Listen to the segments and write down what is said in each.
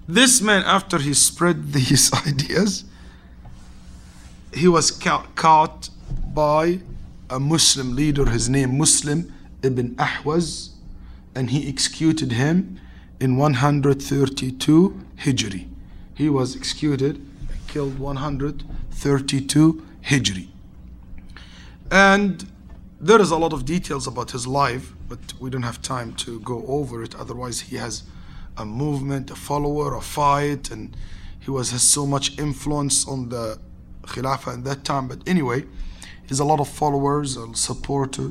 This man, after he spread these ideas, he was caught by a Muslim leader, his name Muslim ibn Ahwaz, and he executed him in 132 Hijri. He was executed, killed 132 Hijri. And there is a lot of details about his life, but we don't have time to go over it. Otherwise, he has a movement, a follower, a fight, and he has so much influence on the Khilafah in that time. But anyway, he has a lot of followers and supporters.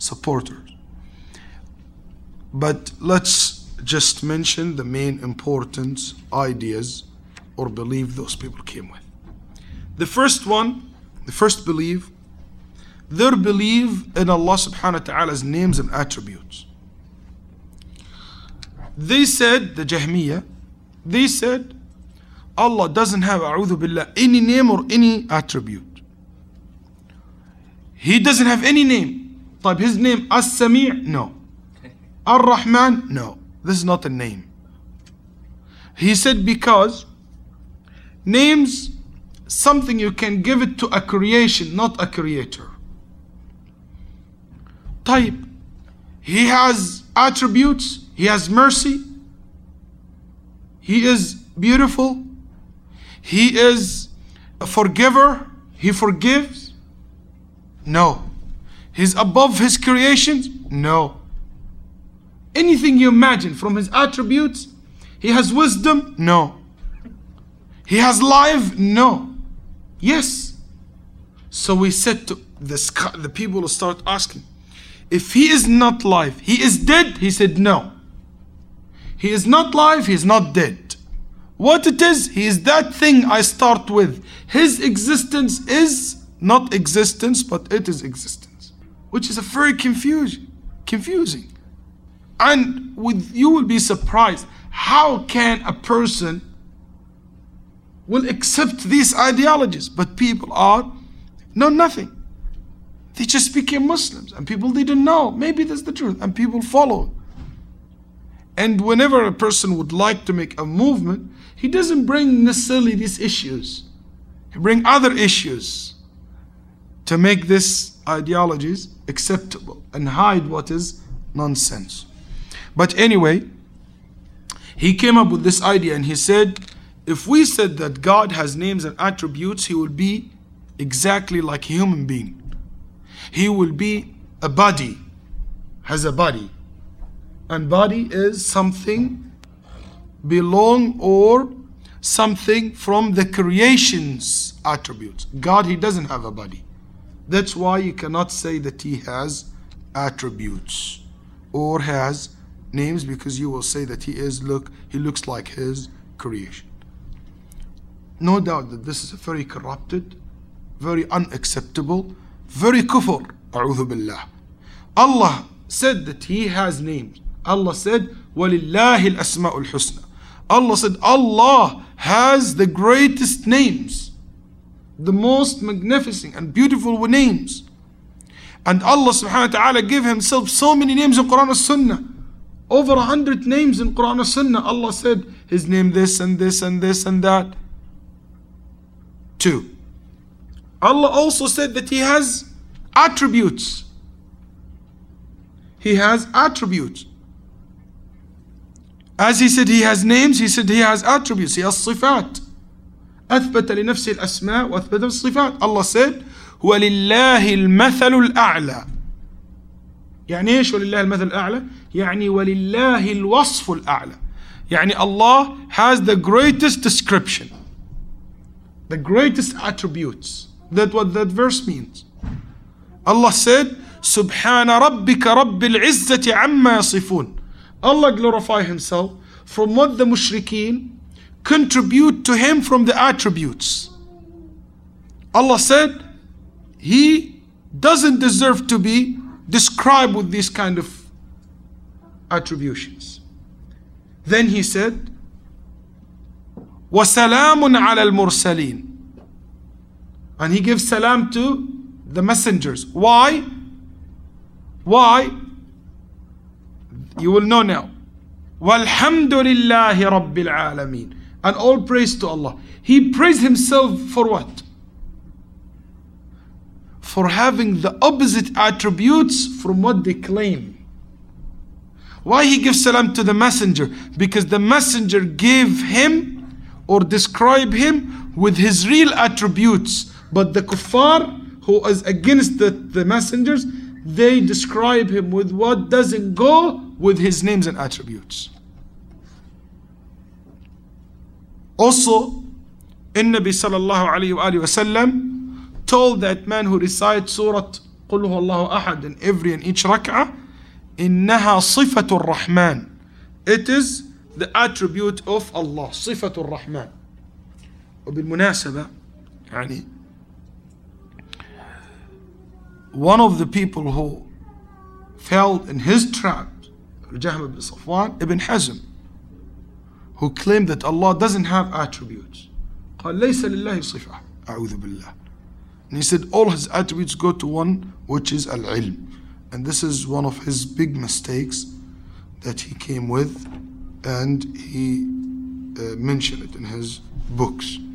But let's just mention the main important ideas or belief those people came with. The first belief, their belief in Allah subhanahu wa ta'ala's names and attributes. They said, the Jahmiyyah, they said Allah doesn't have, a'udhu billah, any name or any attribute. He doesn't have any name. طيب, his name As-Sami'? No. Ar-Rahman? No. This is not a name. He said because names, something you can give it to a creation, not a creator. طيب, he has attributes, he has mercy, he is beautiful, he is a forgiver, he forgives? No. He's above his creations? No. Anything you imagine from his attributes, he has wisdom? No. He has life? No. Yes. So we said to the people will start asking, if he is not life, he is dead? He said no. He is not life, he is not dead. What it is, he is that thing I start with. His existence is not existence, but it is existence. Which is a very confusing. And you will be surprised, how can a person will accept these ideologies? But people know nothing. They just became Muslims, and people didn't know. Maybe that's the truth, and people follow. And whenever a person would like to make a movement, he doesn't bring necessarily these issues. He brings other issues to make these ideologies acceptable and hide what is nonsense. But anyway, he came up with this idea, and he said, if we said that God has names and attributes, he will be exactly like a human being. He will be a body, has a body. And body is something belong or something from the creation's attributes. God, he doesn't have a body. That's why you cannot say that he has attributes or has names, because you will say that he looks like his creation. No doubt that this is a very corrupted, very unacceptable, very kufr, a'udhu billah. Allah said that he has names. Allah said, وَلِلَّهِ الْأَسْمَاءُ الْحُسْنَى. Allah said, Allah has the greatest names, the most magnificent and beautiful names. And Allah subhanahu wa ta'ala gave himself so many names in Quran and Sunnah. Over 100 names in Quran and Sunnah. Allah said his name this and this and this and that. 2. Allah also said that he has attributes. He has attributes. As he said he has names, he said he has attributes. He has صفات. أثبت لنفسه الأسماء وأثبت الصفات. Allah said وَلِلَّهِ الْمَثَلُ الْأَعْلَى. يعني إيش ولله المثل الأعلى؟ يعني ولله الوصف الأعلى. يعني Allah has the greatest description, the greatest attributes. That's what that verse means. Allah said, سبحان ربك رب العزة عما يصفون. Allah glorify himself from what the mushrikeen contribute to him from the attributes. Allah said he doesn't deserve to be described with these kind of attributions. Then he said, وَسَلَامٌ عَلَى الْمُرْسَلِينَ. And he gives salam to the messengers. Why? Why? You will know now. وَالْحَمْدُ لِلَّهِ رَبِّ الْعَالَمِينَ. and all praise to Allah. He praised himself for what? For having the opposite attributes from what they claim. Why he gives salam to the messenger? Because the messenger gave him or described him with his real attributes. But the kuffar who is against the messengers, they describe him with what doesn't go with his names and attributes. Also, Nabi sallallahu alayhi wa sallam told that man who recites Surah Qul Huwa Allahu Ahad in every and each rak'ah, إنها صفة الرحمن. It is the attribute of Allah, صفة الرحمن. وبالمناسبة يعني one of the people who fell in his trap, Jahm ibn Safwan, Ibn Hazm, who claimed that Allah doesn't have attributes. قال ليس لله صفة أعوذ بالله. And he said all his attributes go to one, which is al-ilm. And this is one of his big mistakes that he came with, and he mentioned it in his books.